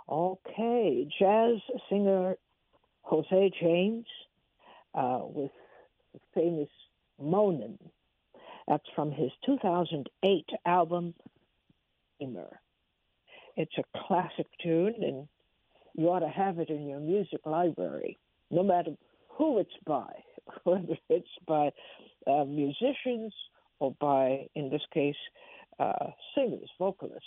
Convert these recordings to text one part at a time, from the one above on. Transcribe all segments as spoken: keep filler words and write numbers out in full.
Okay, jazz singer Jose James uh, with the famous Monin. That's from his two thousand eight album, Dreamer. It's a classic tune, and you ought to have it in your music library, no matter who it's by, whether it's by uh, musicians or by, in this case, uh, singers, vocalists.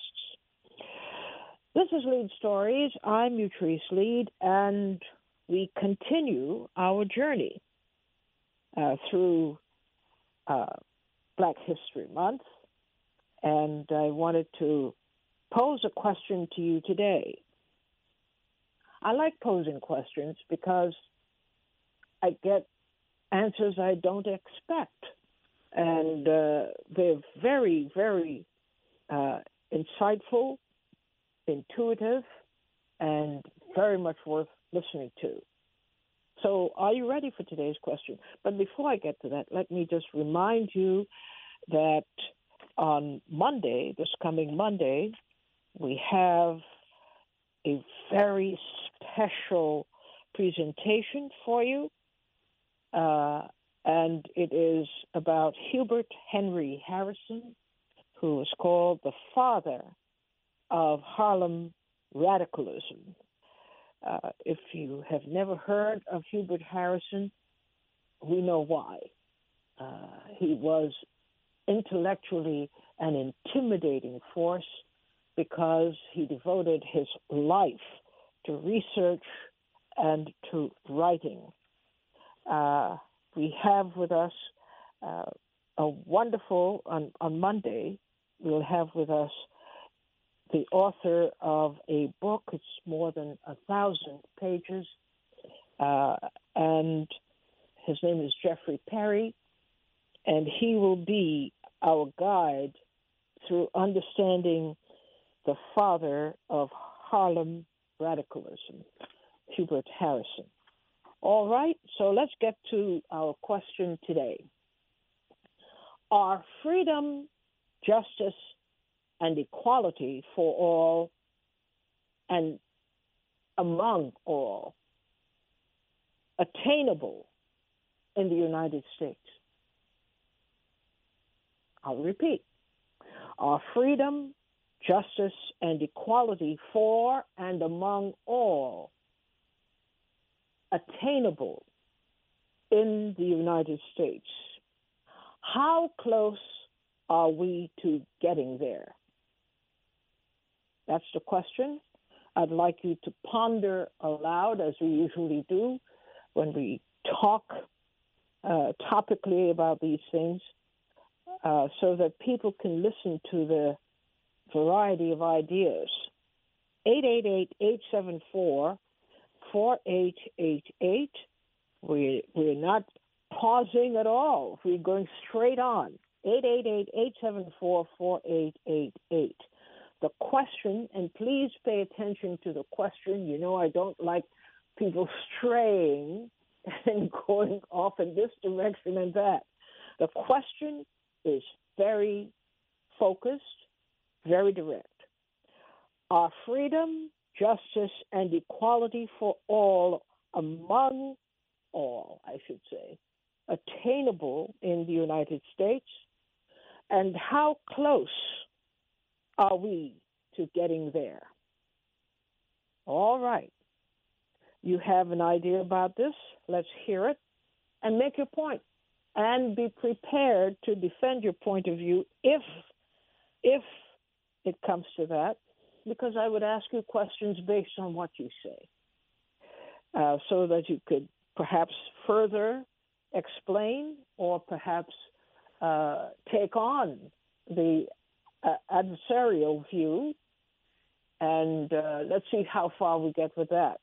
This is Lead Stories. I'm Utrice Lead, and we continue our journey uh, through uh, Black History Month. And I wanted to pose a question to you today. I like posing questions because I get answers I don't expect. And uh, they're very, very uh, insightful, intuitive, and very much worth listening to. So are you ready for today's question? But before I get to that, let me just remind you that on Monday, this coming Monday, we have a very special presentation for you. Uh, and it is about Hubert Henry Harrison, who is called the father of Harlem radicalism. Uh, if you have never heard of Hubert Harrison, we know why. Uh, he was intellectually an intimidating force because he devoted his life to research and to writing. Uh, we have with us uh, a wonderful, on, on Monday, we'll have with us the author of a book. It's more than a thousand pages, uh, and his name is Jeffrey Perry, and he will be our guide through understanding the father of Harlem radicalism, Hubert Harrison. All right, so let's get to our question today. Are freedom, justice, and equality for all and among all attainable in the United States? I'll repeat. Are freedom, justice, and equality for and among all attainable in the United States? How close are we to getting there? That's the question. I'd like you to ponder aloud, as we usually do when we talk uh, topically about these things, uh, so that people can listen to the variety of ideas. eight eight eight, eight seven four, four eight eight eight. We, we're not pausing at all. We're going straight on. eight eight eight, eight seven four, four eight eight eight. The question, and please pay attention to the question. You know I don't like people straying and going off in this direction and that. The question is very focused, very direct. Are freedom, justice, and equality for all, among all, I should say, attainable in the United States? And how close are we to getting there? All right. You have an idea about this? Let's hear it and make your point. And be prepared to defend your point of view if, if it comes to that, because I would ask you questions based on what you say, uh, so that you could perhaps further explain or perhaps uh, take on the uh, adversarial view, and uh, let's see how far we get with that.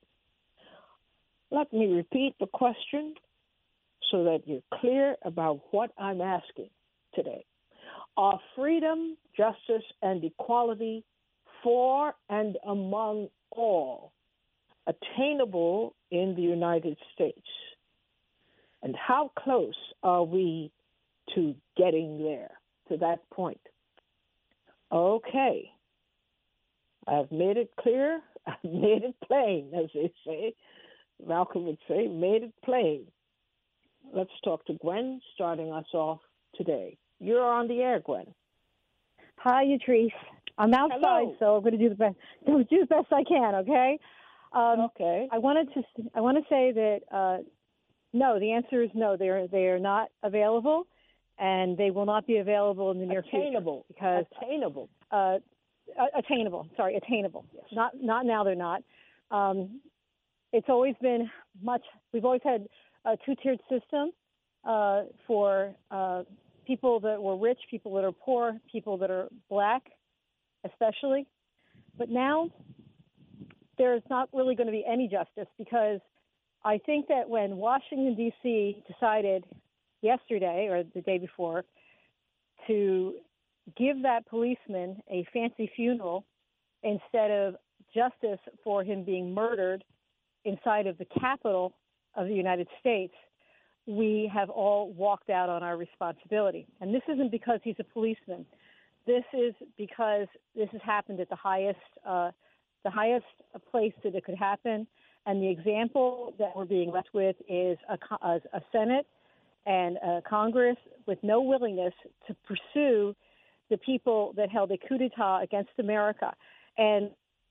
Let me repeat the question so that you're clear about what I'm asking today. Are freedom, justice, and equality for and among all attainable in the United States? And how close are we to getting there, to that point? Okay. I've made it clear made it plain, as they say. Malcolm would say, made it plain. Let's talk to Gwen, starting us off today. You're on the air, Gwen. Hi, Yatrice. I'm outside, Hello. so I'm going to do the best. Do the best I can. Okay. Um, okay. I wanted to. I want to say that uh, no. The answer is no. They are they are not available, and they will not be available in the near attainable. future. Because attainable. Uh, attainable. Sorry, attainable. Yes. Not not now. They're not. Um, it's always been much. We've always had a two-tiered system uh, for uh, people that were rich, people that are poor, people that are black, especially. But now there's not really going to be any justice, because I think that when Washington, D C decided yesterday or the day before to give that policeman a fancy funeral instead of justice for him being murdered inside of the Capitol of the United States, we have all walked out on our responsibility. And this isn't because he's a policeman. This is because this has happened at the highest, uh, the highest place that it could happen. And the example that we're being left with is a, a, a Senate and a Congress with no willingness to pursue the people that held a coup d'etat against America. And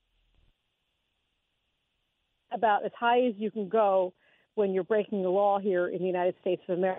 about as high as you can go when you're breaking the law here in the United States of America.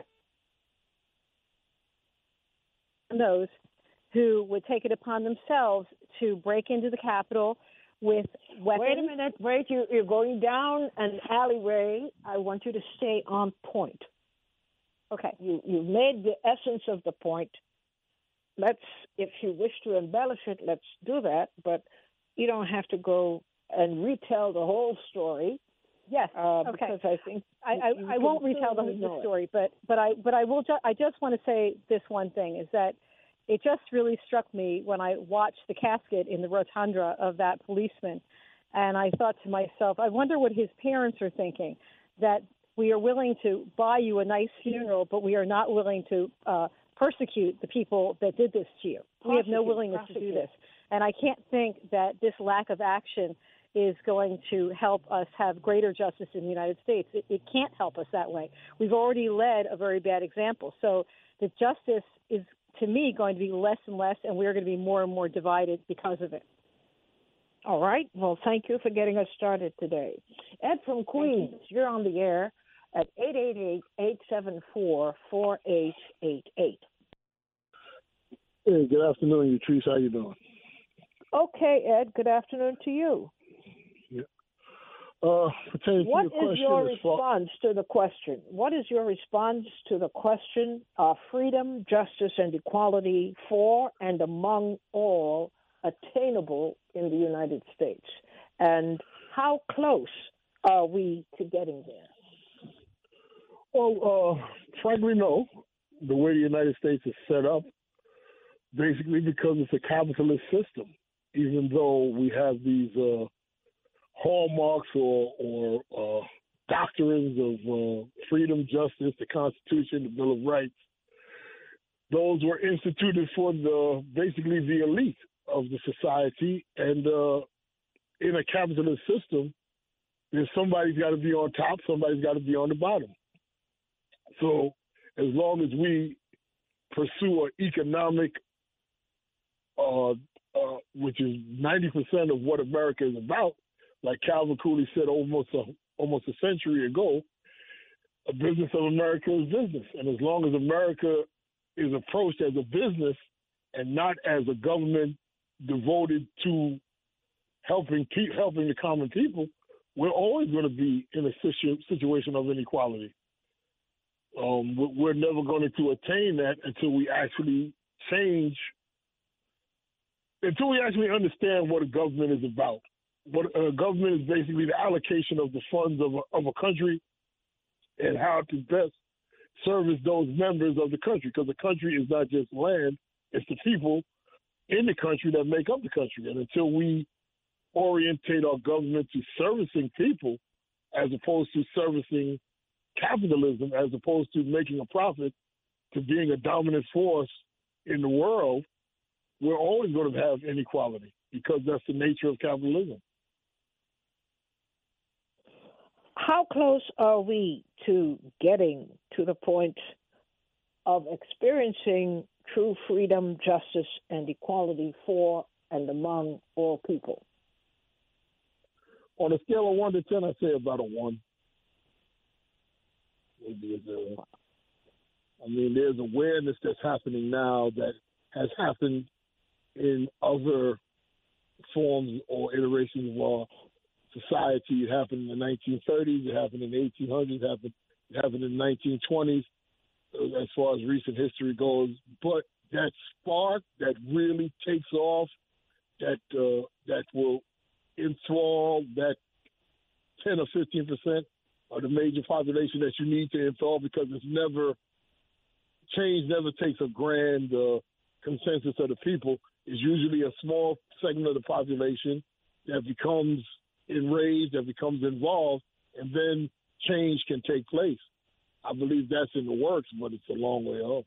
Those who would take it upon themselves to break into the Capitol with weapons. Wait a minute, wait, you, you're going down an alleyway. I want you to stay on point. Okay. You, you made the essence of the point. Let's, if you wish to embellish it, let's do that, but you don't have to go and retell the whole story. Yes. Uh, okay. Because I think I, I, I won't retell the, the story, but but I but I will. Ju- I just want to say this one thing, is that it just really struck me when I watched the casket in the rotunda of that policeman, and I thought to myself, I wonder what his parents are thinking, that we are willing to buy you a nice funeral, but we are not willing to uh, persecute the people that did this to you. Prosecute, we have no willingness prosecute. to do this. And I can't think that this lack of action is going to help us have greater justice in the United States. It, it can't help us that way. We've already led a very bad example. So the justice is, to me, going to be less and less, and we're going to be more and more divided because of it. All right. Well, thank you for getting us started today. Ed from Queens, you. you're on the air at eight eight eight, eight seven four, four eight eight eight. Hey, good afternoon, Yatrice. How you doing? Okay, Ed. Good afternoon to you. Yeah. Uh, what to your is your far- response to the question? What is your response to the question of freedom, justice, and equality for and among all attainable in the United States? And how close are we to getting there? Well, uh, frankly, no. The way the United States is set up, basically because it's a capitalist system, even though we have these uh, hallmarks or, or uh, doctrines of uh, freedom, justice, the Constitution, the Bill of Rights. Those were instituted for the basically the elite of the society, and uh, in a capitalist system, there's somebody's got to be on top, somebody's got to be on the bottom. So as long as we pursue an economic, uh, uh, which is ninety percent of what America is about, like Calvin Coolidge said almost a, almost a century ago, a business of America is business. And as long as America is approached as a business and not as a government devoted to helping pe- helping the common people, we're always going to be in a situ- situation of inequality. Um, we're never going to attain that until we actually change, until we actually understand what a government is about. What a government is basically the allocation of the funds of a, of a country and how to best service those members of the country, because the country is not just land, it's the people in the country that make up the country. And until we orientate our government to servicing people as opposed to servicing capitalism, as opposed to making a profit, to being a dominant force in the world, we're always going to have inequality because that's the nature of capitalism. How close are we to getting to the point of experiencing true freedom, justice, and equality for and among all people? On a scale of one to ten, I'd say about a one. Maybe it's a, I mean, there's awareness that's happening now that has happened in other forms or iterations of our society. It happened in the nineteen thirties. It happened in the eighteen hundreds. It happened, it happened in the nineteen twenties, as far as recent history goes. But that spark that really takes off, that uh, that will enthrall that ten or fifteen percent of the major population that you need to enthrall, because it's never, change never takes a grand uh, consensus of the people. It's usually a small segment of the population that becomes enraged, that becomes involved, and then change can take place. I believe that's in the works, but it's a long way off.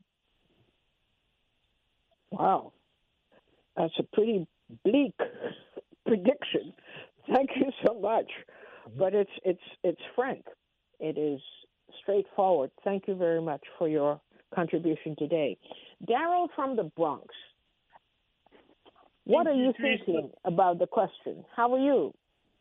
Wow. That's a pretty bleak prediction. Thank you so much. Mm-hmm. But it's it's it's frank. It is straightforward. Thank you very much for your contribution today. Daryl from the Bronx. What are you thinking about the question? How are you?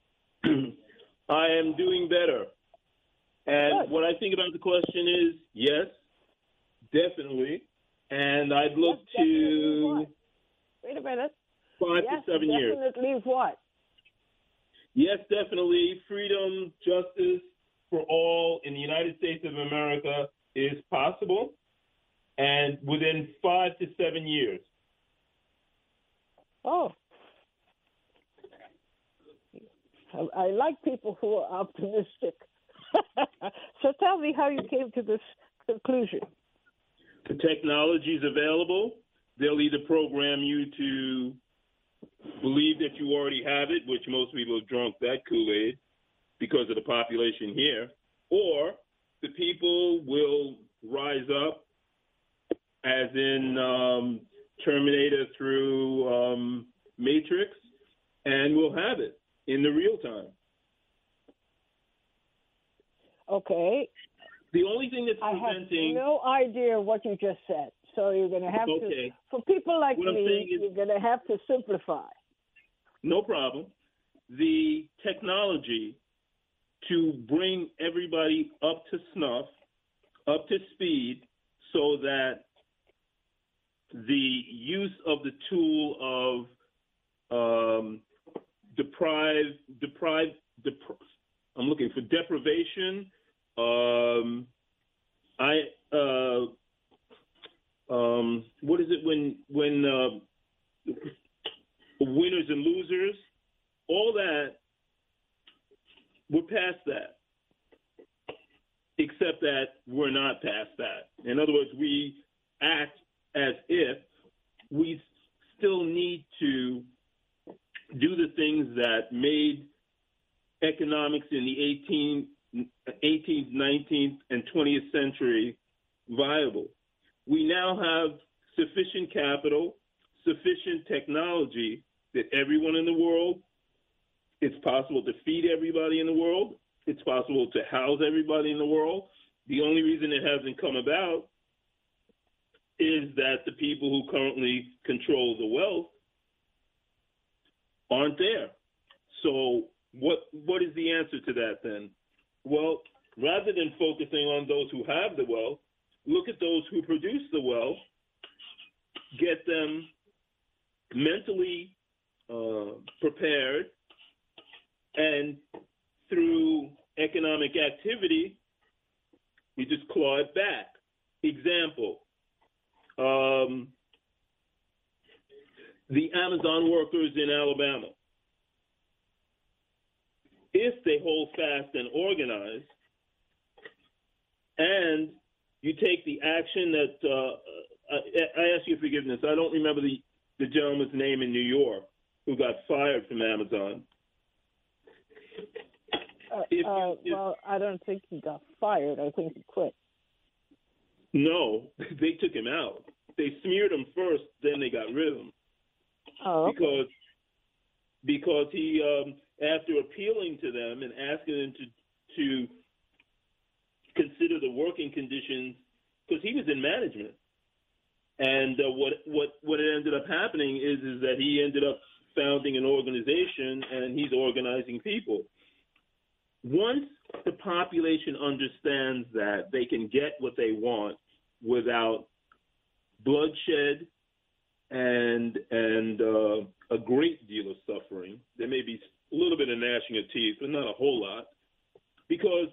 I am doing better. And Good. What I think about the question is, yes, definitely. And I'd look yes, to what? Wait a minute. five yes, to seven years. Definitely what? Yes, definitely. Freedom, justice for all in the United States of America is possible. And within five to seven years. Oh. I, I like people who are optimistic. So tell me how you came to this conclusion. The technology is available. They'll either program you to believe that you already have it, which most people have drunk that Kool-Aid because of the population here, or the people will rise up, as in um, Terminator through um, Matrix, and we'll have it in the real time. Okay. The only thing that's I preventing... have no idea what you just said. So you're going to have okay. to, for people like what me, is, you're going to have to simplify. No problem. The technology to bring everybody up to snuff, up to speed, so that the use of the tool of um, deprive, deprive, dep- I'm looking for deprivation. Um, I uh, um, what is it when when uh, winners and losers? All that, we're past that. Except that we're not past that. In other words, we act as if we still need to do the things that made economics in the eighteenth, nineteenth, and twentieth century viable. We now have sufficient capital, sufficient technology that everyone in the world, it's possible to feed everybody in the world. It's possible to house everybody in the world. The only reason it hasn't come about is that the people who currently control the wealth aren't there. So what what is the answer to that then? Well, rather than focusing on those who have the wealth, look at those who produce the wealth, get them mentally uh, prepared, and through economic activity, we just claw it back. Example, um, the Amazon workers in Alabama. If they hold fast and organize, and you take the action that, uh, I, I ask you forgiveness, I don't remember the, the gentleman's name in New York who got fired from Amazon. Uh, If, uh, if, well, I don't think he got fired. I think he quit. No, they took him out. They smeared him first, then they got rid of him. Oh, okay. Because because he, um, after appealing to them and asking them to to consider the working conditions, because he was in management. And uh, what what what ended up happening is is that he ended up founding an organization, and he's organizing people. Once the population understands that they can get what they want without bloodshed and and uh, a great deal of suffering, there may be a little bit of gnashing of teeth, but not a whole lot, because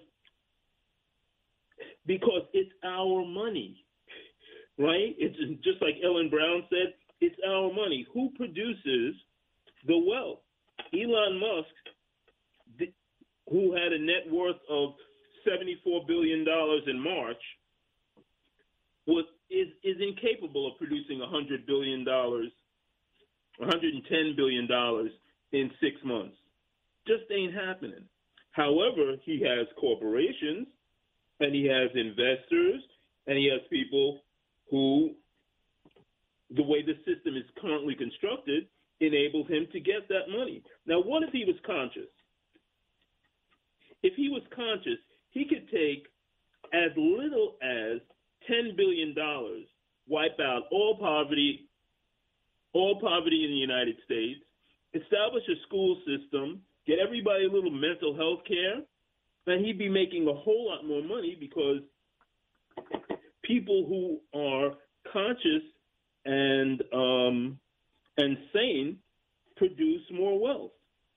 because it's our money. Right? It's just like Ellen Brown said, it's our money. Who produces the wealth? Elon Musk, who had a net worth of seventy-four billion dollars in March, was is, is incapable of producing one hundred billion dollars, one hundred ten billion dollars in six months. Just ain't happening. However, he has corporations, and he has investors, and he has people who, the way the system is currently constructed, enables him to get that money. Now, what if he was conscious? If he was conscious, he could take as little as ten billion dollars, wipe out all poverty, all poverty in the United States, establish a school system, get everybody a little mental health care, and he'd be making a whole lot more money, because people who are conscious and um, and sane produce more wealth.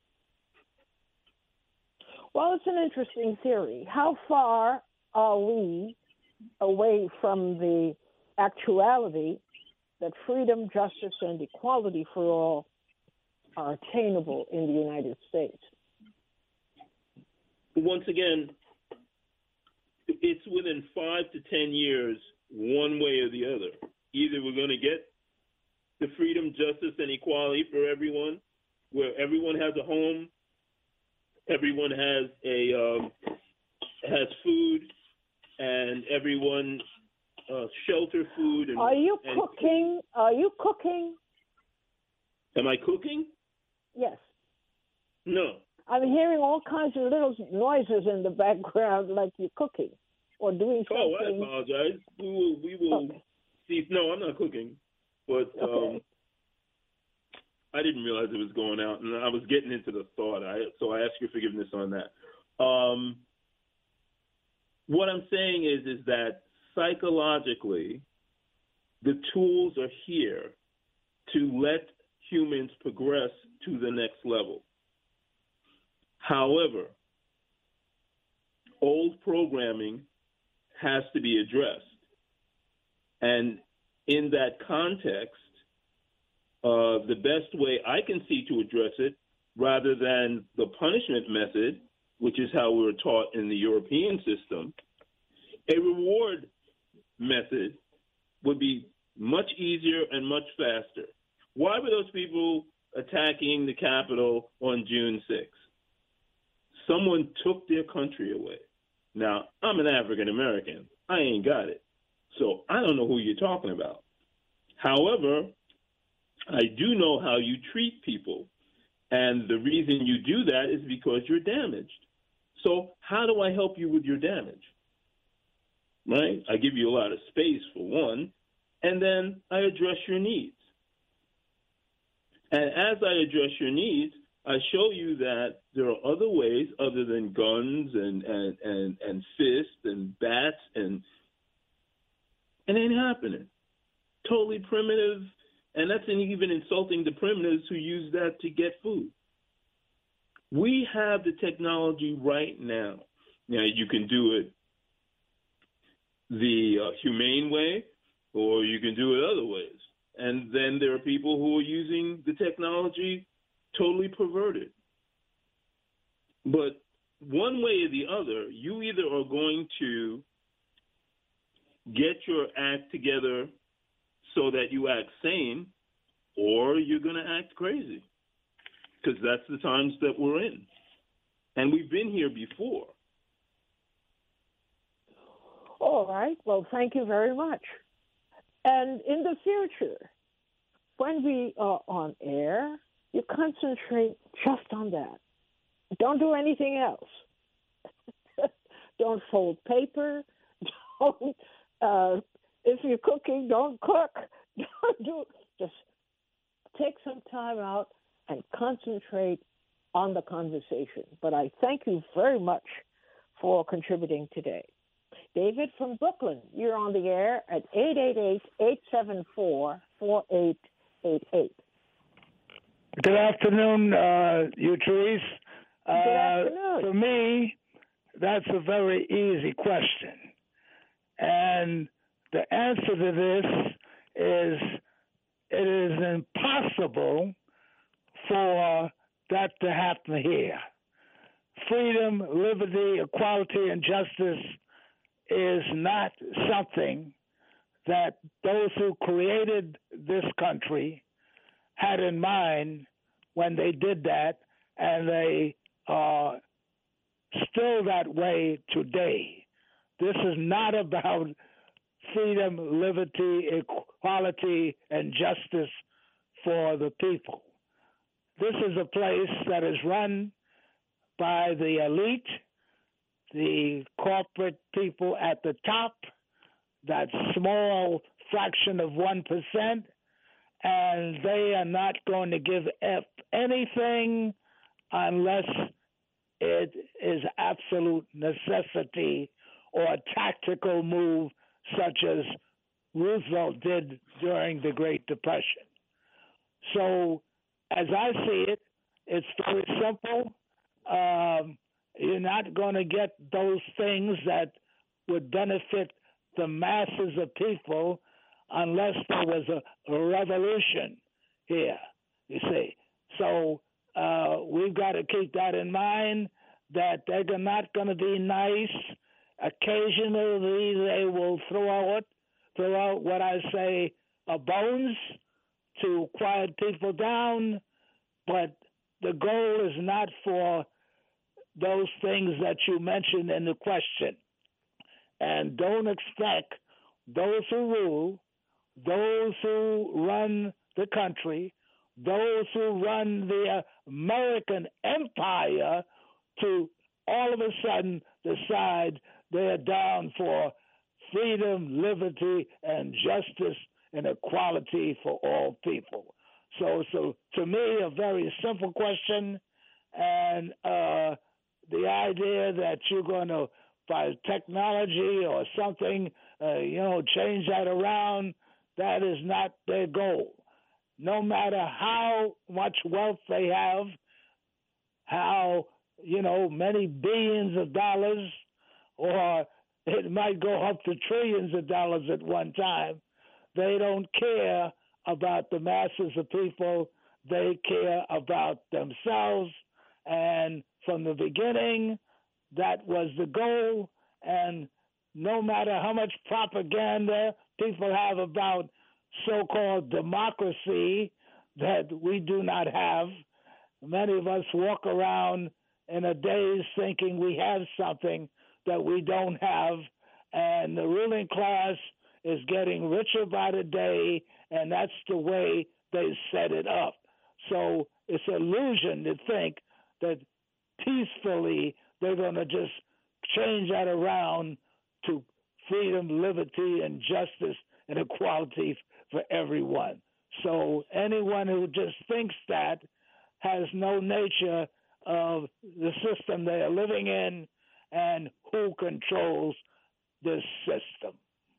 Well, it's an interesting theory. How far are we away from the actuality that freedom, justice, and equality for all are attainable in the United States? Once again, it's within five to ten years, one way or the other. Either we're going to get the freedom, justice, and equality for everyone, where everyone has a home, everyone has a um, has food, and everyone uh, shelter, food. And, are you and cooking? Are you cooking? Am I cooking? Yes. No. I'm hearing all kinds of little noises in the background, like you're cooking or doing something. Oh, I apologize. We will. We will okay. see. No, I'm not cooking, but um, okay. I didn't realize it was going out, and I was getting into the thought. I so I ask your forgiveness on that. Um, what I'm saying is, is that psychologically, the tools are here to let humans progress to the next level. However, old programming has to be addressed. And in that context, uh, the best way I can see to address it, rather than the punishment method, which is how we were taught in the European system, a reward method would be much easier and much faster. Why were those people attacking the Capitol on June sixth? Someone took their country away. Now, I'm an African American. I ain't got it. So I don't know who you're talking about. However, I do know how you treat people. And the reason you do that is because you're damaged. So how do I help you with your damage? Right? I give you a lot of space, for one, and then I address your needs. And as I address your needs, I show you that there are other ways other than guns and, and, and, and fists and bats, and it ain't happening. Totally primitive, and that's even insulting the primitives who use that to get food. We have the technology right now. Now, you can do it the uh, humane way, or you can do it other ways. And then there are people who are using the technology totally perverted. But one way or the other, you either are going to get your act together so that you act sane, or you're going to act crazy, because that's the times that we're in. And we've been here before. All right. Well, thank you very much. And in the future, when we are on air, you concentrate just on that. Don't do anything else. don't fold paper, don't, uh, if you're cooking, don't cook, don't do, just take some time out and concentrate on the conversation. But I thank you very much for contributing today. David from Brooklyn, you're on the air at eight eight eight, eight seven four, four eight eight eight. Good afternoon, uh, you, Therese. Good afternoon. Uh, for me, that's a very easy question. And the answer to this is it is impossible for that to happen here. Freedom, liberty, equality, and justice is not something that those who created this country had in mind when they did that, and they are still that way today. This is not about freedom, liberty, equality, and justice for the people. This is a place that is run by the elite, the corporate people at the top, that small fraction of one percent, and they are not going to give up anything unless it is absolute necessity or a tactical move such as Roosevelt did during the Great Depression. So, as I see it, it's very simple. Um, you're not going to get those things that would benefit the masses of people unless there was a, a revolution here, you see. So uh, we've got to keep that in mind, that they're not going to be nice. Occasionally they will throw out, throw out what I say, uh, bones to quiet people down, but the goal is not for those things that you mentioned in the question. And don't expect those who rule, those who run the country, those who run the American empire to all of a sudden decide they're down for freedom, liberty, and justice and equality for all people. So, so to me, a very simple question, and uh, the idea that you're going to, by technology or something, uh, you know, change that around, that is not their goal. No matter how much wealth they have, how, you know, many billions of dollars, or it might go up to trillions of dollars at one time, they don't care about the masses of people. They care about themselves. And from the beginning, that was the goal. And no matter how much propaganda people have about so-called democracy that we do not have, many of us walk around in a daze thinking we have something that we don't have. And the ruling class is getting richer by the day, and that's the way they set it up. So it's an illusion to think that peacefully they're going to just change that around to freedom, liberty, and justice and equality for everyone. So anyone who just thinks that has no nature of the system they are living in and who controls this system.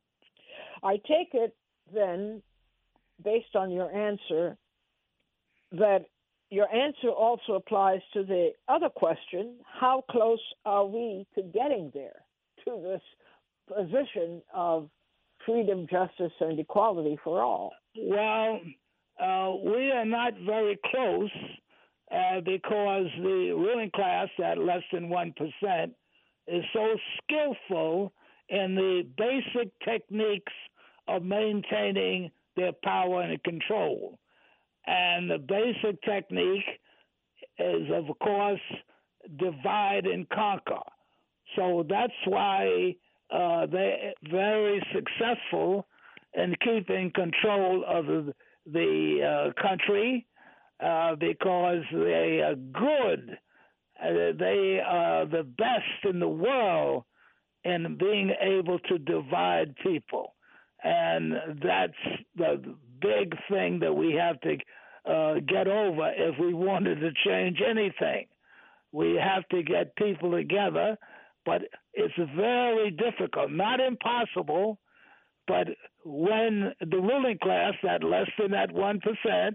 I take it then, based on your answer, that your answer also applies to the other question: how close are we to getting there, to this position of freedom, justice, and equality for all? Well, uh, we are not very close uh, because the ruling class, at less than one percent, is so skillful in the basic techniques of maintaining their power and control. And the basic technique is, of course, divide and conquer. So that's why uh, they're very successful in keeping control of the, the uh, country uh, because they are good. Uh, they are the best in the world in being able to divide people. And that's the big thing that we have to uh, get over if we wanted to change anything. We have to get people together, but it's very difficult, not impossible, but when the ruling class, that less than that one percent,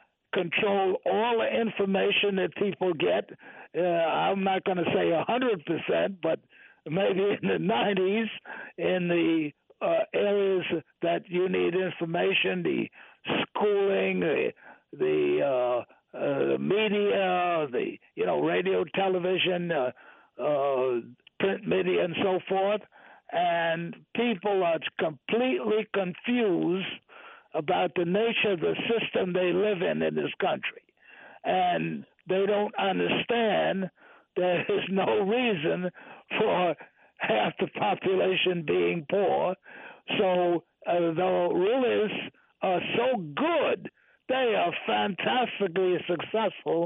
control all the information that people get, uh, I'm not going to say one hundred percent, but maybe in the nineties, in the uh, areas that you need information, the schooling, the, the uh, Uh, the media, the you know radio, television, uh, uh, print media, and so forth, and people are completely confused about the nature of the system they live in in this country, and they don't understand there is no reason for half the population being poor. So uh, the rulers are so good. They are fantastically successful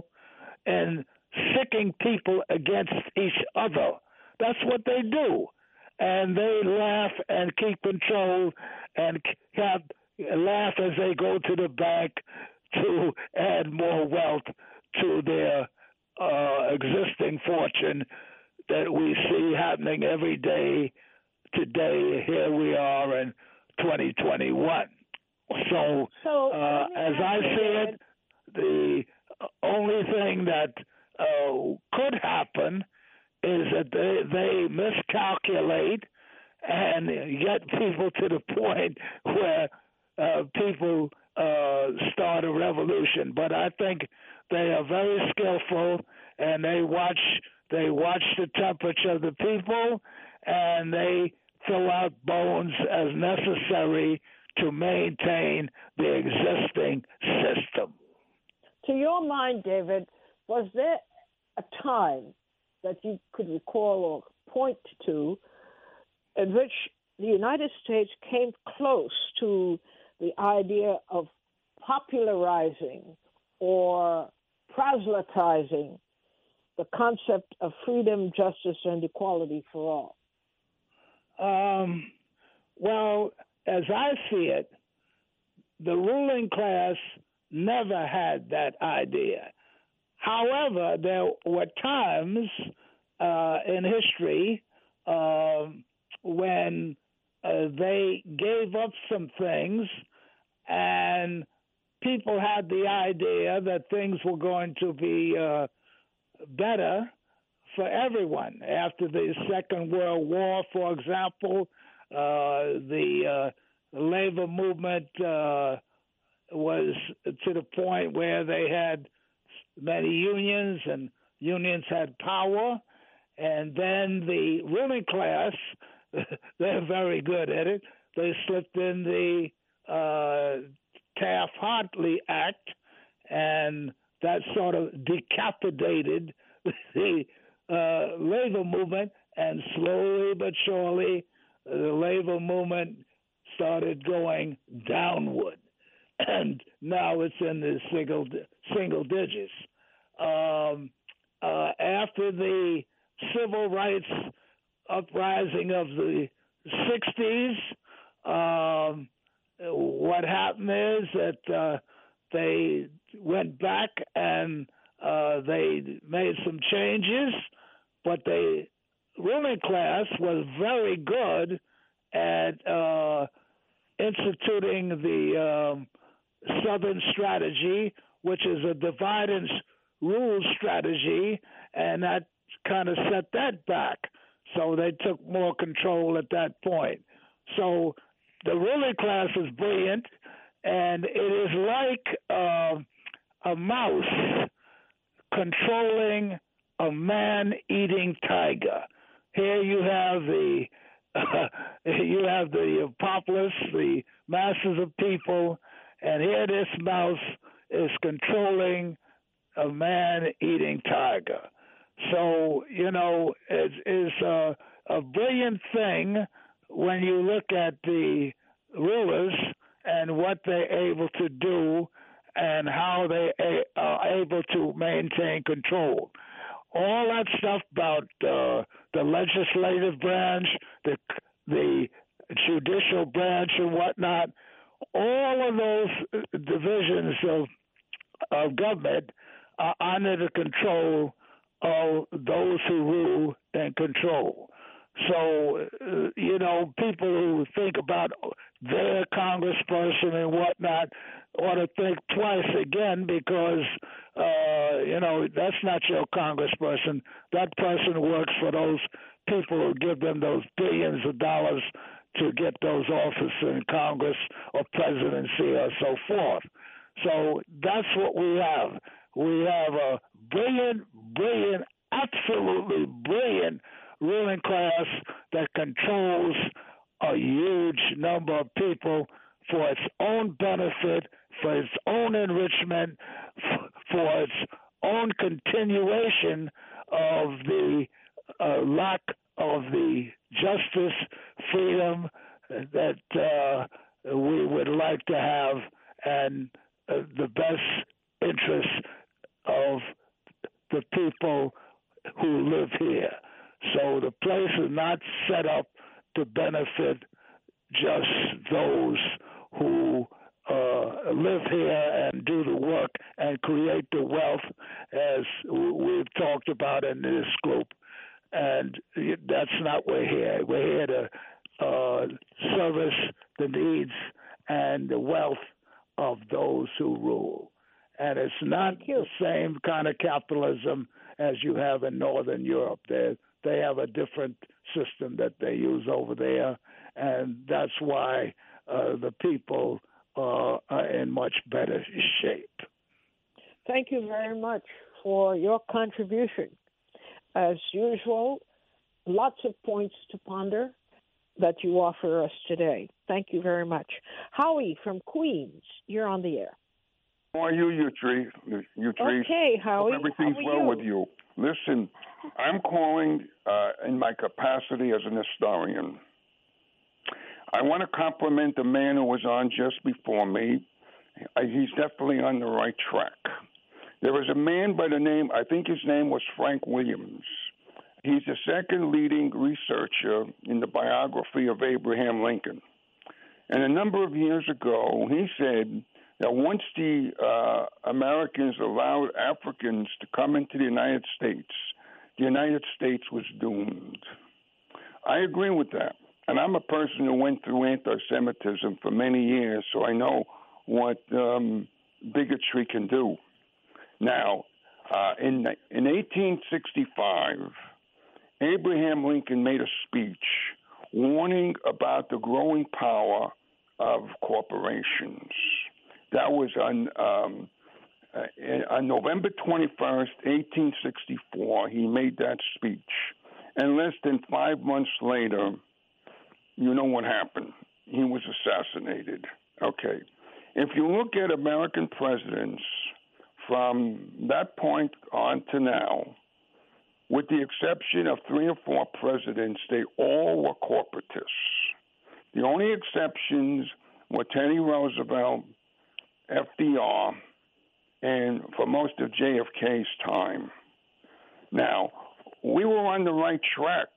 in sicking people against each other. That's what they do. And they laugh and keep control and have, laugh as they go to the bank to add more wealth to their uh, existing fortune that we see happening every day today. Here we are in twenty twenty-one. So, so uh, as I see it, the only thing that uh, could happen is that they, they miscalculate and get people to the point where uh, people uh, start a revolution. But I think they are very skillful, and they watch they watch the temperature of the people, and they throw out bones as necessary to maintain the existing system. To your mind, David, was there a time that you could recall or point to in which the United States came close to the idea of popularizing or proselytizing the concept of freedom, justice, and equality for all? Um, well, as I see it, the ruling class never had that idea. However, there were times uh, in history uh, when uh, they gave up some things and people had the idea that things were going to be uh, better for everyone. After the Second World War, for example, uh, the uh, labor movement uh, was to the point where they had many unions, and unions had power. And then the ruling class, they're very good at it. They slipped in the uh, Taft-Hartley Act, and that sort of decapitated the uh, labor movement, and slowly but surely the labor movement started going downward, and now it's in the single single digits. Um, uh, after the civil rights uprising of the sixties, um, what happened is that uh, they went back and uh, they made some changes, but the ruling class was very good at uh, instituting the um, Southern strategy, which is a divide and rule strategy, and that kind of set that back. So they took more control at that point. So the ruling class is brilliant, and it is like uh, a mouse controlling a man-eating tiger. Here you have the uh, you have the populace, the masses of people, and here this mouse is controlling a man-eating tiger. So, you know, it is a, a brilliant thing when you look at the rulers and what they're able to do and how they are able to maintain control. All that stuff about uh, the legislative branch, the the judicial branch and whatnot. All of those divisions of of government are under the control of those who rule and control. So, uh, you know, people who think about their congressperson and whatnot ought to think twice again because, uh, you know, that's not your congressperson. That person works for those people who give them those billions of dollars to get those offices in Congress or presidency or so forth. So that's what we have. We have a brilliant, brilliant, absolutely brilliant ruling class that controls a huge number of people for its own benefit, for its own enrichment, for its own continuation of the uh, lack of the justice, freedom that uh, we would like to have, and uh, the best interests of the people who live here. So the place is not set up to benefit just those who uh, live here and do the work and create the wealth, as we've talked about in this group. And that's not what we're here. We're here to uh, service the needs and the wealth of those who rule. And it's not the same kind of capitalism as you have in Northern Europe. They they have a different system that they use over there, and that's why uh, the people uh, are in much better shape. Thank you very much for your contribution. As usual, lots of points to ponder that you offer us today. Thank you very much. Howie from Queens, you're on the air. How are you, Utree? Utree? Okay, Howie. Hope everything's well you? with you. Listen, I'm calling uh, in my capacity as an historian. I want to compliment the man who was on just before me. He's definitely on the right track. There was a man by the name, I think his name was Frank Williams. He's the second leading researcher in the biography of Abraham Lincoln. And a number of years ago, he said that once the uh, Americans allowed Africans to come into the United States, the United States was doomed. I agree with that. And I'm a person who went through anti-Semitism for many years, so I know what um, bigotry can do. Now, uh, in, in eighteen sixty-five, Abraham Lincoln made a speech warning about the growing power of corporations. That was on um, uh, on November twenty-first, eighteen sixty-four. He made that speech. And less than five months later, you know what happened. He was assassinated. Okay. If you look at American presidents from that point on to now, with the exception of three or four presidents, they all were corporatists. The only exceptions were Teddy Roosevelt, F D R, and for most of J F K's time. Now, we were on the right track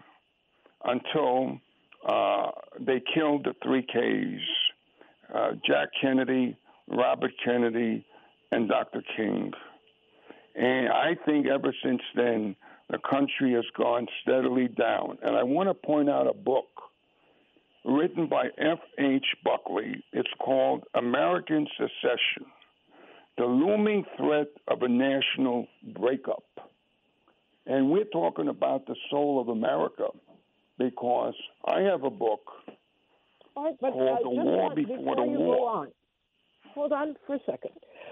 until uh, they killed the three Ks, uh, Jack Kennedy, Robert Kennedy, and Doctor King. And I think ever since then, the country has gone steadily down. And I want to point out a book written by F H Buckley. It's called American Secession, The Looming Threat of a National Breakup. And we're talking about the soul of America because I have a book All right, but, called uh, The War want, Before, before the you War. Go on. Hold on for a second.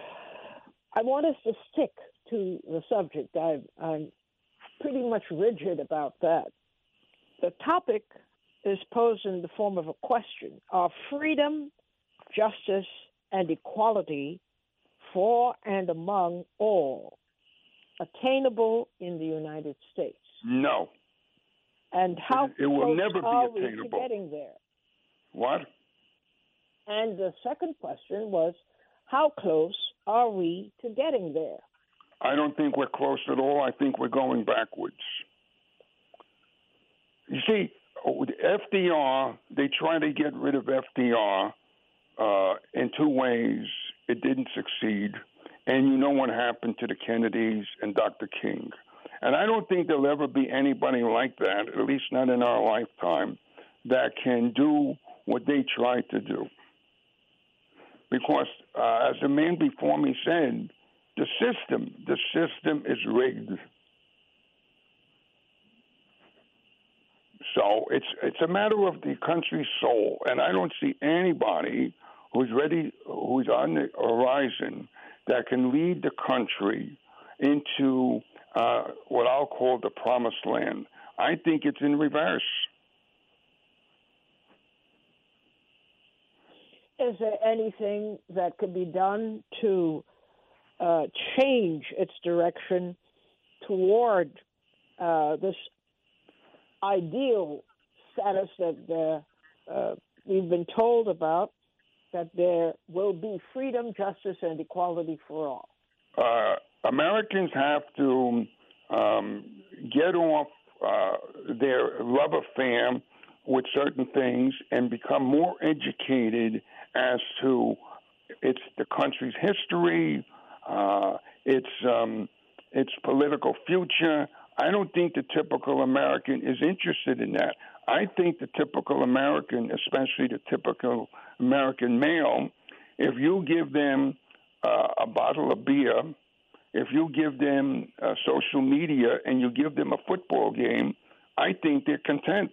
I want us to stick to the subject. I, I'm pretty much rigid about that. The topic is posed in the form of a question: are freedom, justice, and equality for and among all attainable in the United States? No. And how it, it will close never be are we to attainable. getting there? What? And the second question was, how close are we to getting there? I don't think we're close at all. I think we're going backwards. You see, F D R, they tried to get rid of F D R uh, in two ways. It didn't succeed. And you know what happened to the Kennedys and Doctor King. And I don't think there'll ever be anybody like that, at least not in our lifetime, that can do what they tried to do. Because, uh, as the man before me said, the system, the system is rigged. So it's it's a matter of the country's soul, and I don't see anybody who's ready, who's on the horizon, that can lead the country into uh, what I'll call the promised land. I think it's in reverse. Is there anything that could be done to uh, change its direction toward uh, this ideal status that uh, uh, we've been told about, that there will be freedom, justice, and equality for all? Uh, Americans have to um, get off uh, their love affair with certain things and become more educated as to its the country's history, uh, its um, its political future. I don't think the typical American is interested in that. I think the typical American, especially the typical American male, if you give them uh, a bottle of beer, if you give them uh, social media, and you give them a football game, I think they're content.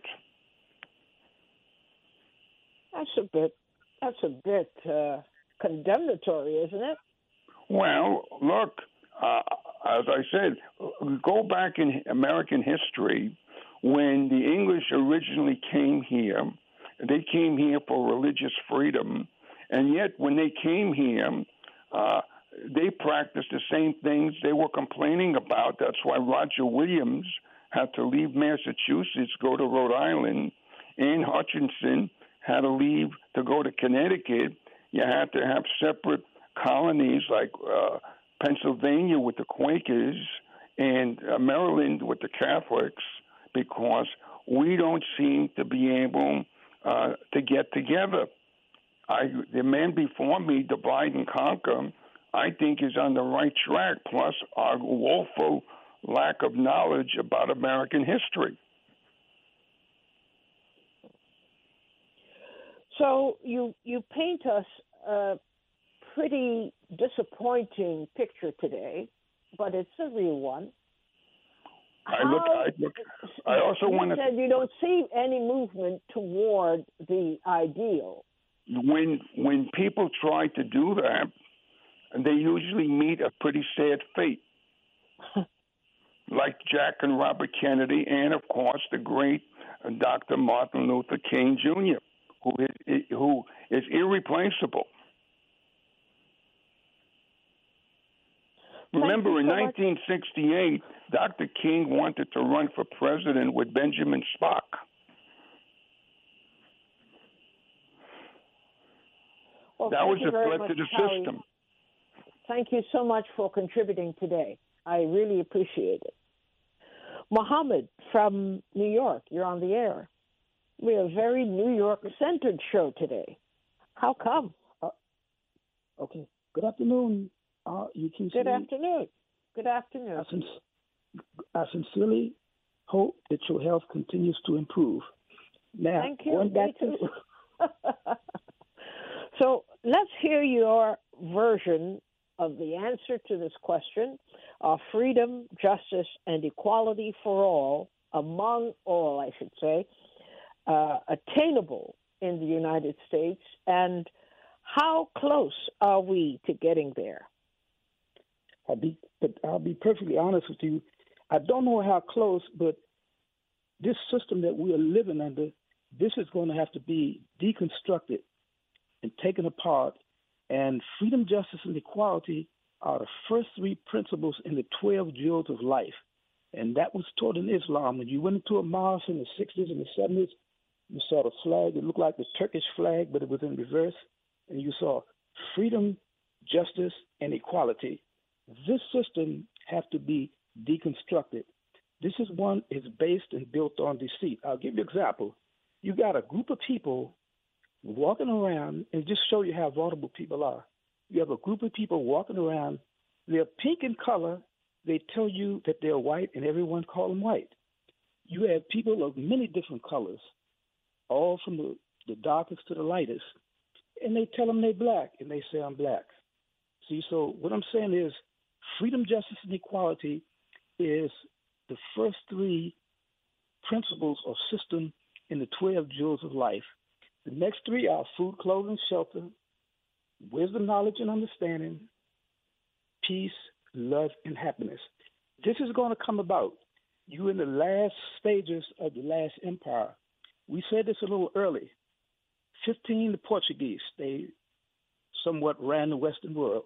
That's a bit. That's a bit uh, condemnatory, isn't it? Well, look, uh, as I said, go back in American history when the English originally came here. They came here for religious freedom, and yet when they came here, uh, they practiced the same things they were complaining about. That's why Roger Williams had to leave Massachusetts, go to Rhode Island. Anne Hutchinson had to leave to go to Connecticut. You had to have separate colonies like uh, Pennsylvania with the Quakers and uh, Maryland with the Catholics, because we don't seem to be able uh, to get together. I, the man before me, divide and conquer, I think is on the right track, plus our woeful lack of knowledge about American history. So you you paint us a pretty disappointing picture today, but it's a real one. I look. I look. I also you want to. said you don't see any movement toward the ideal. When when people try to do that, they usually meet a pretty sad fate, like Jack and Robert Kennedy, and of course the great Doctor Martin Luther King Junior, who is who is irreplaceable. Remember, in nineteen sixty-eight, Doctor King wanted to run for president with Benjamin Spock. Well, that was a threat much, to the Howie. system. Thank you so much for contributing today. I really appreciate it. Mohammed from New York, you're on the air. We're a very New York-centered show today. How come? Uh, okay. Good afternoon, uh, U Q C. Good afternoon. Good afternoon. I, sin- I sincerely hope that your health continues to improve. Now, Thank you. going back Me too. to So let's hear your version of the answer to this question of freedom, justice, and equality for all, among all, I should say, uh, attainable in the United States, and how close are we to getting there? I'll be, but I'll be perfectly honest with you. I don't know how close, but this system that we are living under, this is going to have to be deconstructed and taken apart. And freedom, justice, and equality are the first three principles in the twelve jewels of life. And that was taught in Islam. When you went into a mosque in the sixties and the seventies, you saw the flag. It looked like the Turkish flag, but it was in reverse. And you saw freedom, justice, and equality. This system have to be deconstructed. This is one is based and built on deceit. I'll give you an example. You got a group of people walking around, and just show you how vulnerable people are. You have a group of people walking around. They're pink in color. They tell you that they're white, and everyone call them white. You have people of many different colors, all from the, the darkest to the lightest, and they tell them they're black, and they say, I'm black. See, so what I'm saying is freedom, justice, and equality is the first three principles or system in the twelve jewels of life. The next three are food, clothing, shelter, wisdom, knowledge, and understanding, peace, love, and happiness. This is going to come about. You in the last stages of the last empire. We said this a little early. fifteen, the Portuguese. They somewhat ran the Western world.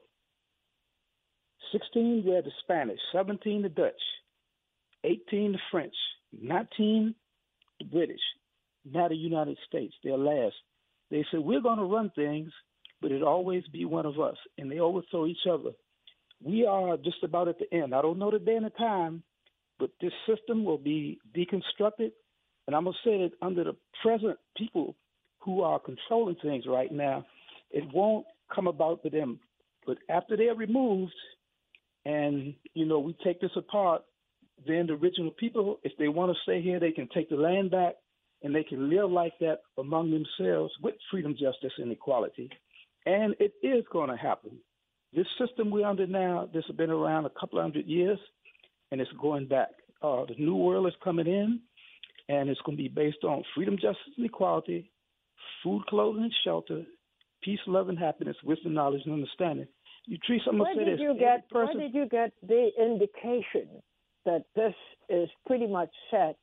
sixteen, we had the Spanish. seventeen, the Dutch. eighteen, the French. nineteen, the British. Now the United States, they're last. They said, we're going to run things, but it always be one of us. And they overthrow each other. We are just about at the end. I don't know the day and the time, but this system will be deconstructed. And I'm going to say that under the present people who are controlling things right now, it won't come about for them. But after they're removed and, you know, we take this apart, then the original people, if they want to stay here, they can take the land back, and they can live like that among themselves with freedom, justice, and equality. And it is going to happen. This system we're under now, this has been around a couple of hundred years, and it's going back. Uh, the new world is coming in, and it's going to be based on freedom, justice, and equality, food, clothing, and shelter, peace, love, and happiness, wisdom, knowledge, and understanding. You treat someone Where say did this. you get? Person, where did you get the indication that this is pretty much set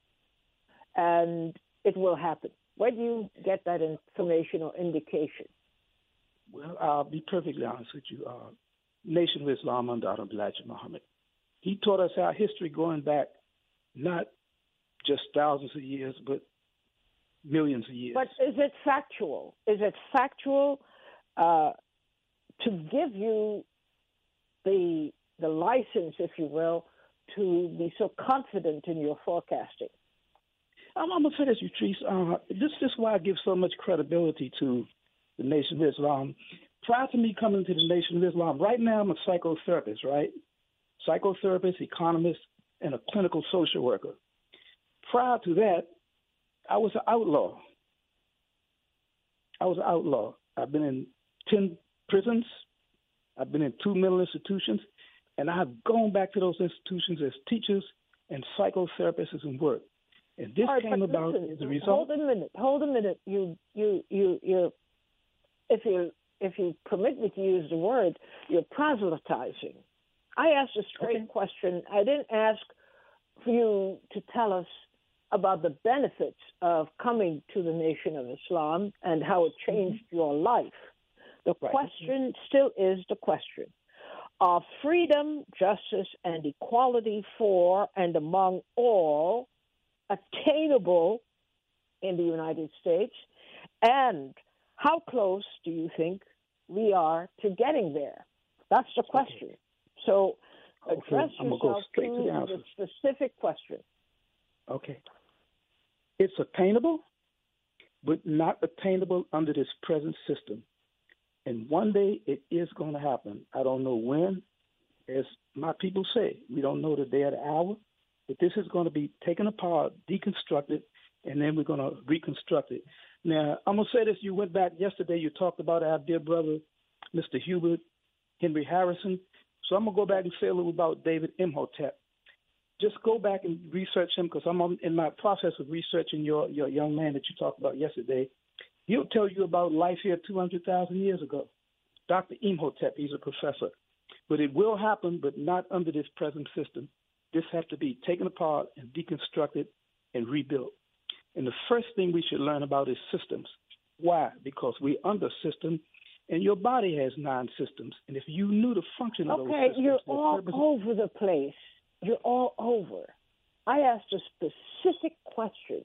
and it will happen? Where do you get that information or indication? Well, I'll be perfectly honest with you. Uh, Nation of Islam under Elijah Muhammad. He taught us our history going back not just thousands of years, but millions of years. But is it factual? Is it factual uh, to give you the the license, if you will, to be so confident in your forecasting? I'm, I'm going to say this, Utrice. Uh, this, this is why I give so much credibility to the Nation of Islam. Prior to me coming to the Nation of Islam, right now I'm a psychotherapist, right? Psychotherapist, economist, and a clinical social worker. Prior to that, I was an outlaw. I was an outlaw. I've been in ten prisons. I've been in two mental institutions, and I have gone back to those institutions as teachers and psychotherapists and work. And this right, came about listen, as a result. Hold a minute. Hold a minute. You, you, you, you. If you, if you permit me to use the word, you're proselytizing. I asked a straight okay. question. I didn't ask for you to tell us about the benefits of coming to the Nation of Islam and how it changed mm-hmm. your life. The right. question still is the question. Are freedom, justice, and equality for and among all attainable in the United States? And how close do you think we are to getting there? That's the question. Okay. So address okay. yourself go straight to, to the, to the specific question. Okay. It's attainable, but not attainable under this present system. And one day it is going to happen. I don't know when. As my people say, we don't know the day or the hour, but this is going to be taken apart, deconstructed, and then we're going to reconstruct it. Now, I'm going to say this. You went back yesterday, you talked about our dear brother, Mister Hubert Henry Harrison. So I'm going to go back and say a little about David Imhotep. Just go back and research him, because I'm on, in my process of researching your, your young man that you talked about yesterday. He'll tell you about life here two hundred thousand years ago. Doctor Imhotep, he's a professor. But it will happen, but not under this present system. This has to be taken apart and deconstructed and rebuilt. And the first thing we should learn about is systems. Why? Because we're under system, and your body has nine systems. And if you knew the function of okay, those systems... Okay, you're all purpose- over the place. You're all over. I asked a specific question,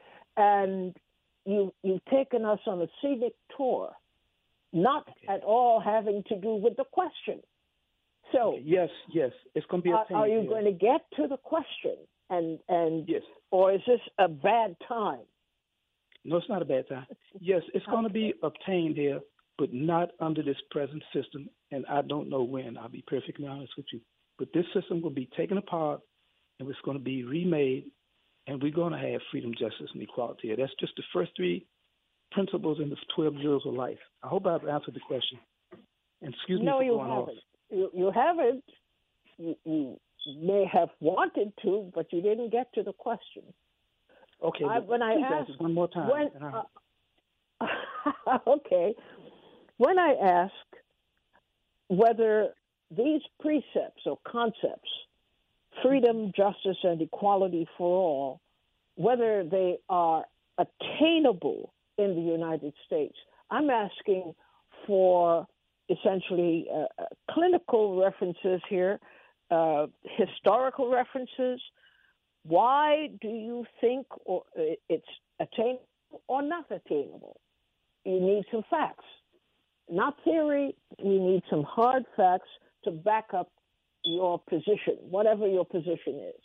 and you, you've taken us on a scenic tour, not okay. at all having to do with the question. So, okay. yes, yes, it's going to be. Are, are you here. going to get to the question And and Yes. or is this a bad time? No, it's not a bad time. Yes, it's going to be obtained here, but not under this present system, and I don't know when. I'll be perfectly honest with you. But this system will be taken apart, and it's going to be remade, and we're going to have freedom, justice, and equality here. That's just the first three principles in the twelve rules of life. I hope I've answered the question. And excuse me No, for you going haven't. off. You, you haven't. You, you may have wanted to, but you didn't get to the question. Okay, I, when I please asked answer one more time. when, and I- uh, okay, when I ask whether these precepts or concepts, freedom, justice, and equality for all, whether they are attainable in the United States, I'm asking for essentially uh, clinical references here, uh, historical references. Why do you think or, uh, it's attainable or not attainable? You need some facts, not theory. You need some hard facts to back up your position, whatever your position is.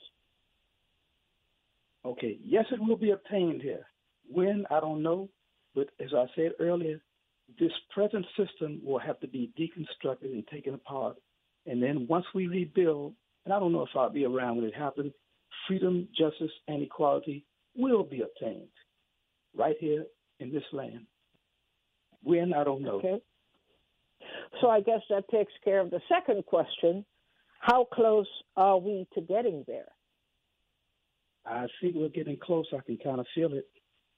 Okay, yes, it will be obtained here. When, I don't know, but as I said earlier, this present system will have to be deconstructed and taken apart. And then once we rebuild, and I don't know if I'll be around when it happens, freedom, justice, and equality will be obtained right here in this land. When, I don't know. Okay. So I guess that takes care of the second question. How close are we to getting there? I think we're getting close. I can kind of feel it.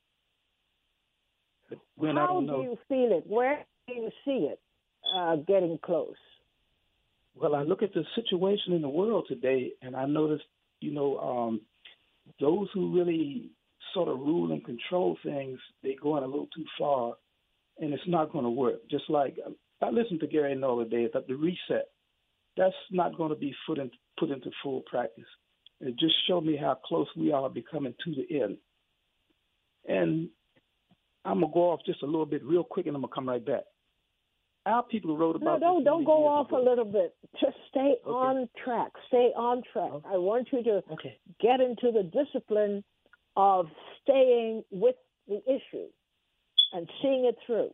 But when, How I don't do know. you feel it? Where do you see it uh, getting close? Well, I look at the situation in the world today, and I notice, you know, um, those who really sort of rule and control things, they're going a little too far, and it's not going to work. Just like I listened to Gary Null today that the reset, that's not going to be put, in, put into full practice. It just showed me how close we are becoming to the end. And I'm going to go off just a little bit real quick, and I'm going to come right back. Our people wrote about No, this don't, don't go years off ago. a little bit. Just stay Okay. on track. Stay on track. Okay. I want you to Okay. get into the discipline of staying with the issue and seeing it through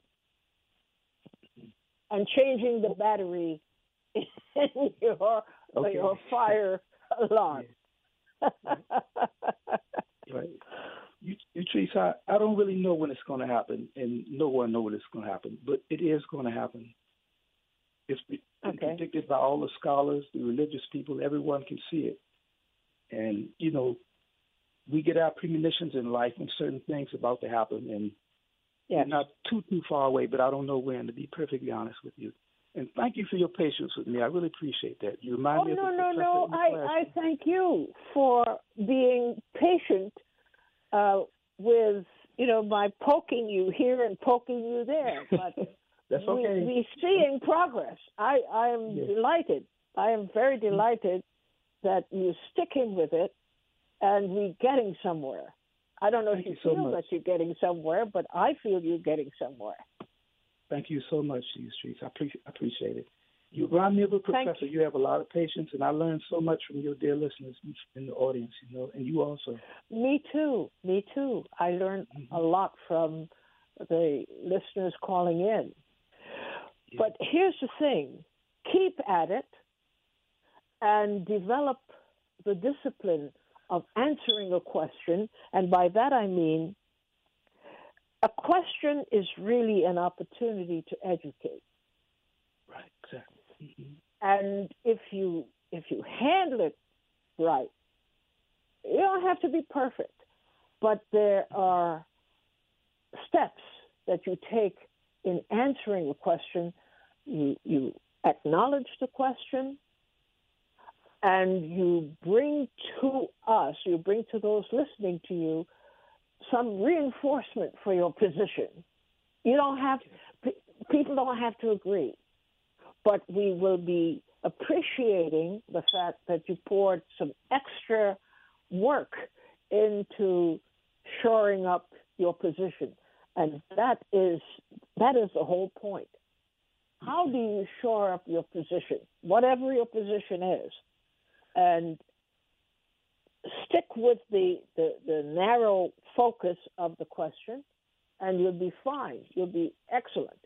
and changing the battery in your, Okay. your fire alarm. Right. You, you Teresa, I, I don't really know when it's going to happen, and no one knows when it's going to happen, but it is going to happen. It's been Okay. predicted by all the scholars, the religious people. Everyone can see it. And, you know, we get our premonitions in life when certain things are about to happen, and Yes. we're not too, too far away, but I don't know when, to be perfectly honest with you. And thank you for your patience with me. I really appreciate that. You remind Oh, me of no, the no, professor no. in the I, classroom. I thank you for being patient uh, with, you know, by poking you here and poking you there. But That's okay. we, we seeing progress. I, I am Yes. delighted. I am very delighted that you're sticking with it and we're getting somewhere. I don't know Thank if you you so feel much. that you're getting somewhere, but I feel you're getting somewhere. Thank you so much, Steve Streets. I appreciate, I appreciate it. You remind me of a Thank professor. You have a lot of patience, and I learned so much from your dear listeners in the audience, you know, and you also. Me too. Me too. I learned Mm-hmm. a lot from the listeners calling in. Yeah. But here's the thing. Keep at it and develop the discipline of answering a question. And by that I mean a question is really an opportunity to educate. Right, exactly. Mm-hmm. And if you if you handle it right, you don't have to be perfect, but there are steps that you take in answering a question. You you acknowledge the question, and you bring to us, you bring to those listening to you, some reinforcement for your position. You don't have people don't have to agree. But we will be appreciating the fact that you poured some extra work into shoring up your position. And that is that is the whole point. How do you shore up your position, whatever your position is? And stick with the, the, the narrow focus of the question, and you'll be fine. You'll be excellent.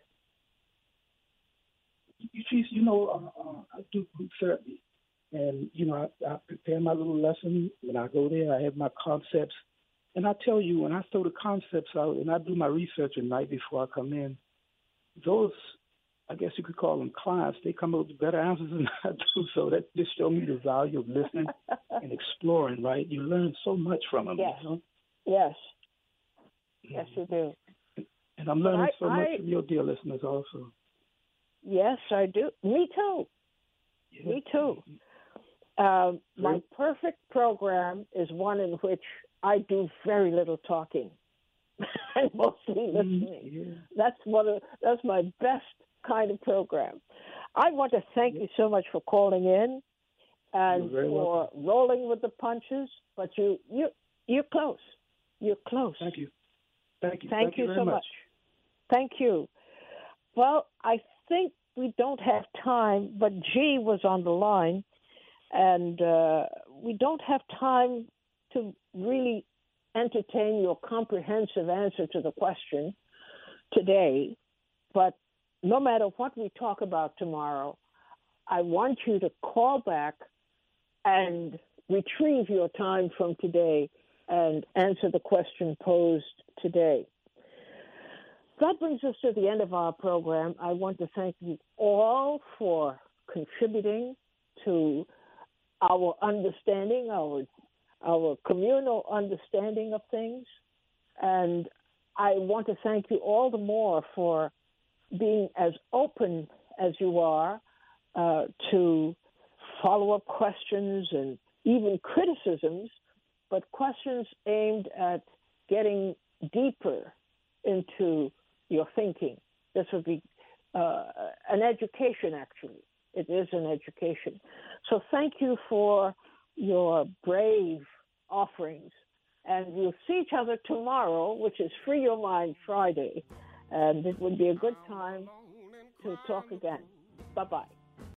Chief, you know, uh, uh, I do group therapy. And, you know, I, I prepare my little lesson. When I go there, I have my concepts. And I tell you, when I throw the concepts out and I do my research at night before I come in, those, I guess you could call them clients, they come up with better answers than I do. So that just shows me the value of listening and exploring, right? You learn so much from them. Yes. You know? Yes. Yes, you do. And I'm learning I, so much I, from your dear listeners also. Yes, I do. Me too. Yeah. Me too. Um, my perfect program is one in which I do very little talking and mostly listening. Yeah. That's one of that's my best kind of program. I want to thank yeah. you so much for calling in and for welcome. rolling with the punches. But you you you're close. You're close. Thank you. Thank you. Thank, thank you, you so much. much. Thank you. Well, I think we don't have time, but G was on the line. And uh, we don't have time to really entertain your comprehensive answer to the question today. But no matter what we talk about tomorrow, I want you to call back and retrieve your time from today and answer the question posed today. That brings us to the end of our program. I want to thank you all for contributing to our understanding, our our communal understanding of things. And I want to thank you all the more for being as open as you are uh, to follow-up questions and even criticisms, but questions aimed at getting deeper into your thinking. This would be uh, an education, actually. It is an education. So thank you for your brave offerings. And we'll see each other tomorrow, which is Free Your Mind Friday. And it would be a good time to talk again. Bye-bye.